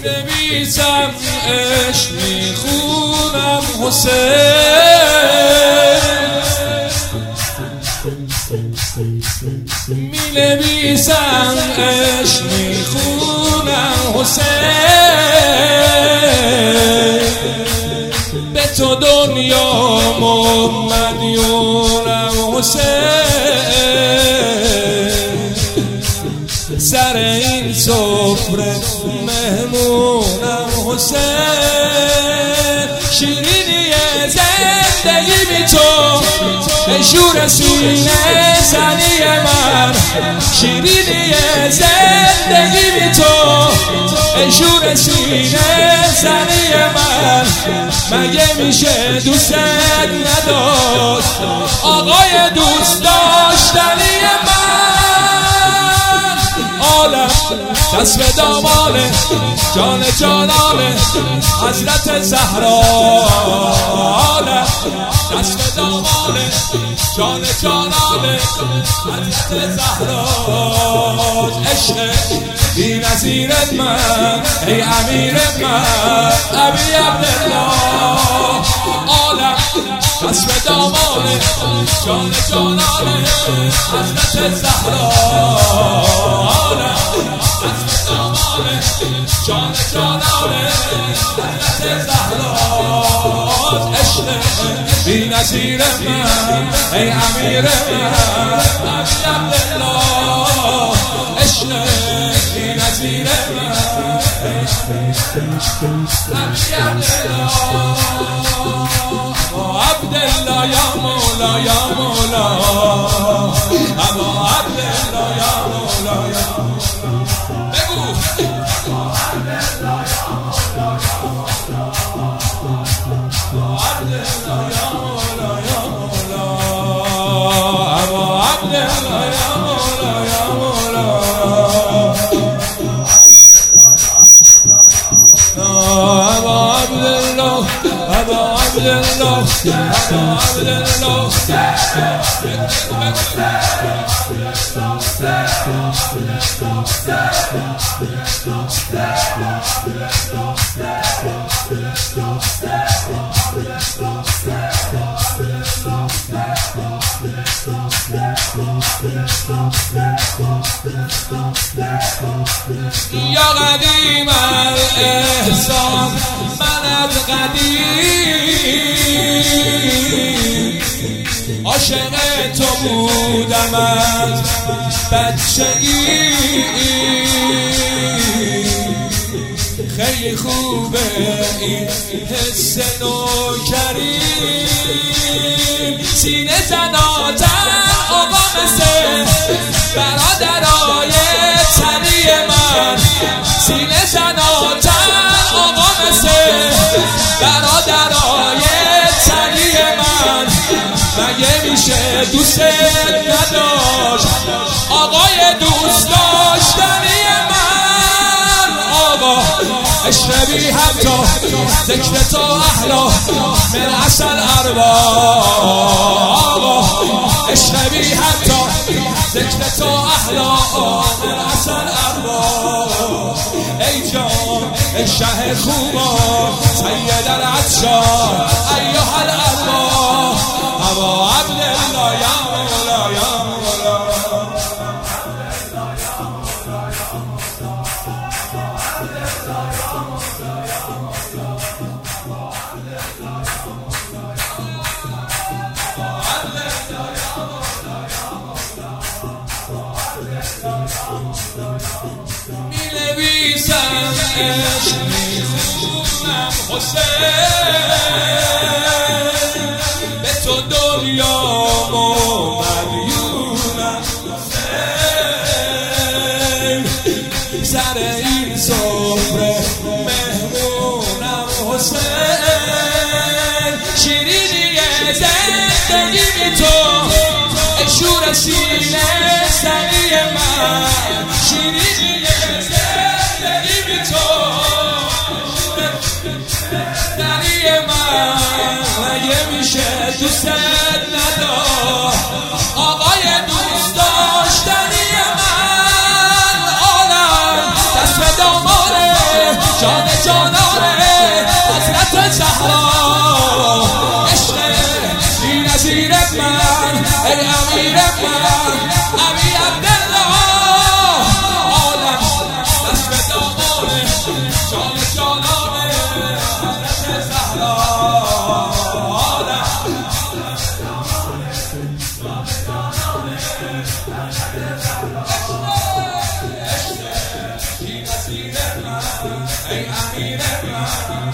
می‌نویسم عشق میخونم حسین، می‌نویسم عشق میخونم حسین، به تو دنیا مدیونم حسین، سر این سفره مهمونم حسین، شیرینی زندگی بی تو ای شور سینه زنی من، شیرینی زندگی بی تو ای شور سینه زنی من، مگه میشه دوست نداشت آقای دوست داشتنی من، عالم دست به دامانه جان جانانه حضرت زهرا، عالم دست به دامانه جان جانانه حضرت زهرا، عشق بی نظیر من ای امیر من ابی عبدالله، عالم دست به دامانه جان جانانه حضرت زهرا، عالم دست به دامانه جان جانانه حضرت زهرا، عشق بی نظیر من ای امیر من ابی عبدالله، عشق بی نظیر من ابی عبدالله، عبدالله یا مولا یا مولا، ابا عبدالله یا مولا یا مولا، بگو عبدالله یا مولا یا مولا، عبدالله یا مولا یا مولا، ابا عبدالله یا مولا یا مولا، ابا عبدالله ابا عبدالله ابا عبدالله، یا قدیم الاحسان من از قدیم عاشق تو بودم از بچگی، خیلی خوبه این حس نوکری، سینه زناتن آقا مثل برادرای تنی من، سینه زناتن آقا مثل برادرای تنی من، مگه میشه دوست نداشت آقای دوست داشتنی من، آقا اشربی حتی ذکر تو احلا من اصل ارواح، آقا اشربی حتی ذکر تو احلا من اصل ارواح، ای جان ای شه خوبا سید العطشان ایها الارواح، ابا عبدالله یا مولا یا مولا، می‌نویسم عشق میخونم حسین، به تو دنیا مدیونم حسین، سر این سفره مهمونم حسین، شیرینی زندگی بی تو ای شور سینه سنی من، شیرینی زندگی بی تو سنی من، مگه میشه دوست نداشت آقای دوست داشتنی من، عالم دست به دامانه جان ابی عبدالله عالم دست به دامانه جان جانانه حضرت زهرا عالم ای امیر من